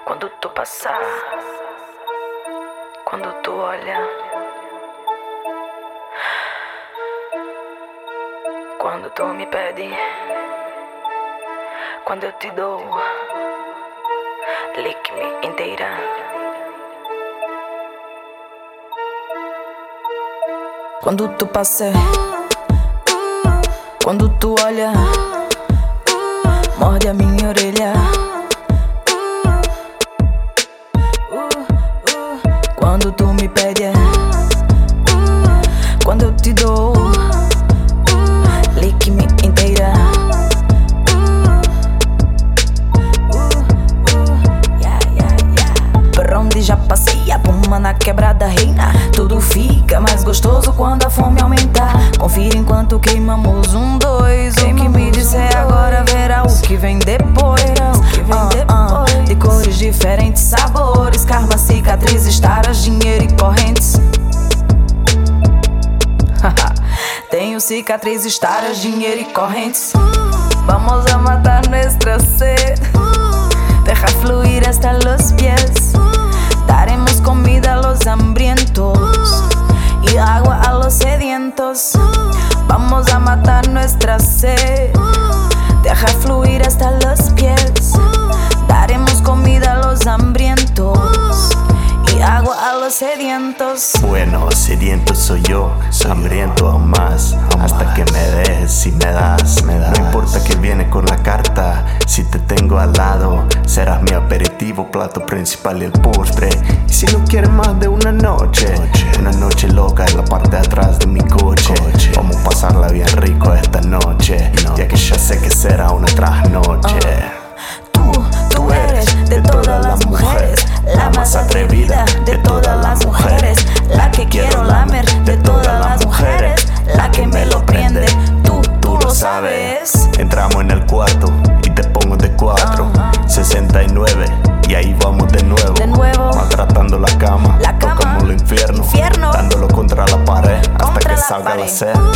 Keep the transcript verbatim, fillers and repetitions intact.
Quando tu passar, quando tu olha, quando tu me pede, quando eu te dou, lick-me inteira. Quando tu passa, quando tu olha, morde a minha orelha. Quando tu me pede, quando eu te dou, lick-me inteira. Por onde já passei, a puma na quebrada reina. Tudo fica mais gostoso quando a fome aumenta. Confira enquanto queimamos um, dois. O que me disser agora verá o que vem depois. uh, uh, De cores diferentes, sabores, karma, cicatrizes, taras, dinheiro e correntes. Tenho cicatrizes, taras, dinheiro e correntes. Vamos a matar nuestra sed. Deja fluir hasta los pies. Daremos comida a los hambrientos y agua a los sedientos. Vamos a matar nuestra sed. Deja fluir hasta los pies. Daremos comida a los hambrientos y agua a los sedientos. Bueno, sediento soy yo, hambriento aún más. Hasta que me dejes si me das, me das. No importa que viene con la carta, si te tengo al lado, serás mi aperitivo, plato principal y el postre. Y si no quieres más de una noche, una noche loca en la parte de atrás de mi coche. Vamos a pasarla bien rico esta noche, ya que ya sé que será una trasnoche. Tú, tú eres de todas las mujeres, la más atrevida de todas las mujeres, la que quiero lamer de todas las mujeres, la que me lo prende, tú, tú lo sabes. Entramos en el cuarto y te pongo de cuatro, sesenta y nueve y ahí vamos de nuevo, de nuevo. Maltratando la cama, la cama, tocamos el infierno, infierno, dándolo contra la pared hasta contra que la salga pared. la sed.